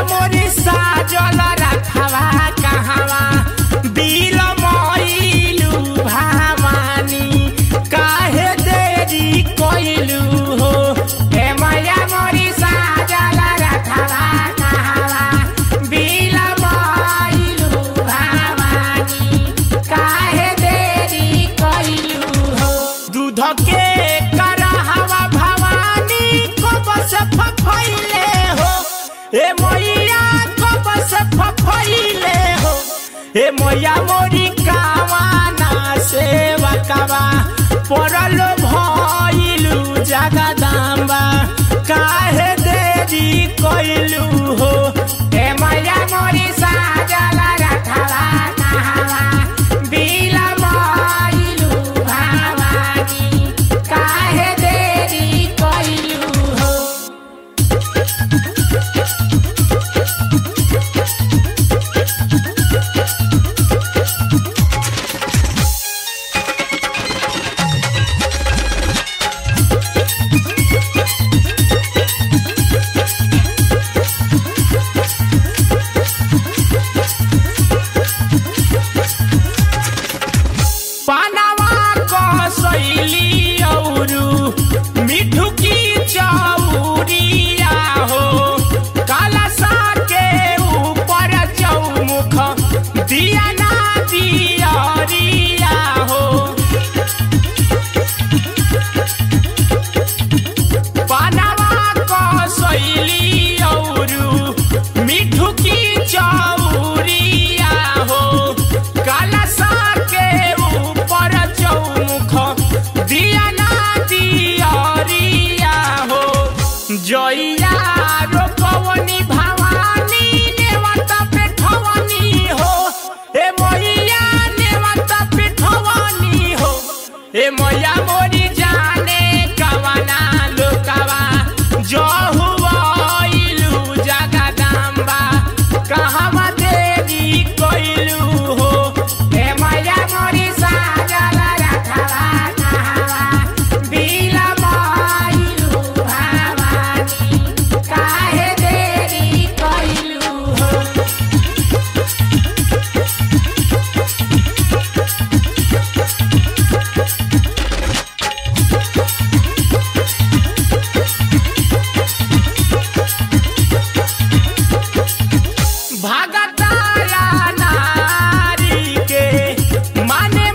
मोरी साजल रखवा कहवा बिल मोइलू भवानी काहे देरी कोइलू हो हे मैया मोरी साजल रखवा कहवा बिल मोइलू भवानी काहे देरी कोइलू हो दूध के करहवा भवानी को बस फफैले हो ए मैया को बस फफैले हो ए मैया मोरी कावाना सेवा कवा परल भइलू जगदम्बा काहे देरी कोइलू हो ए मैया मोरी साजल रखवा कहवा बिल मोइलू भवानी काहे देरी कोइलू हो पानवा को सैली औरू मिठू की चौरिया हो कलशा के ऊपर चौमुख दिया ना दियरिया हो पानवा को सैली औरू मिठू की चौरिया हो कलशा के ऊपर चौमुख दिया ना दियरिया हो जइया रोपवनी भवानी नेवत पेठवनी हो ए मैया नेवत पेठवनी हो ए मैया मोरी जाने कवना लोकवा जहुआइलू जगदम्बा कहवा देरी कोइलू हो ए मैया मोरी साजल रखवा कहवा बिल मोइलू भवानी काहे देरी कोइलू हो भगताया नारी के माने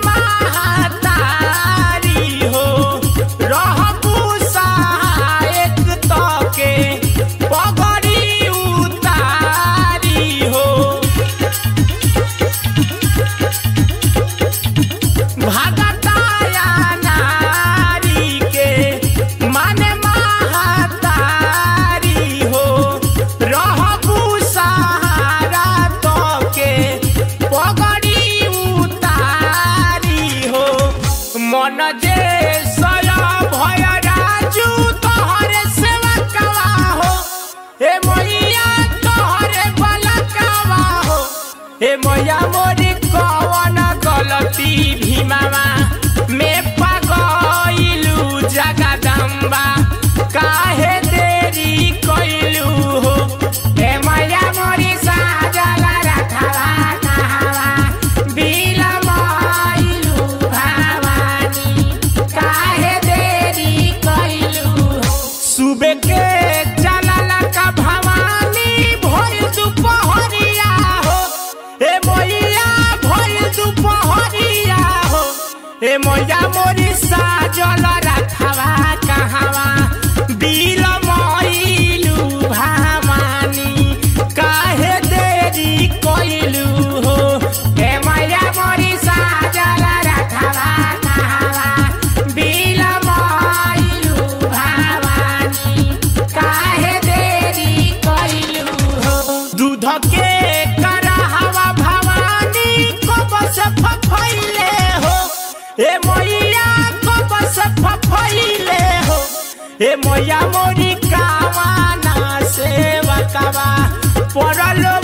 महतारी हो रहबू सहायक तो के पगड़ी उतारी हो भगताया नारी के माने महतारी हो रहबू सहारा तो के पगड़ी उतारी हो मन जे सया भय राजू तोहरे सेवा कवा हो हे मैया तोहरे बलकवा हो हे मैया मोरी कवन गलती भीमावा में पगइलू जगदम्बा काहे देरी कोइलू हो हे मैया मोरी साजल रखवा कहवा बिल मोइलू भवानी काहे देरी कोइलू हो सुबह के चलल का भवानी भोर दुपहरिया हो हे मैया भोर दुपहरिया हो हे मैया मोरी साजल रखवा कहवा बिल मोइलू भवानी काहे देरी कोइलू हो हे मैया मोरी साजल रखवा कहवा बिल मोइलू भवानी काहे देरी कोइलू हो दूध के करहवा भवानी को बस फफैले हो ए मैया को बस फफैले हो ए मैया मोरी कावाना सेवा कवा परल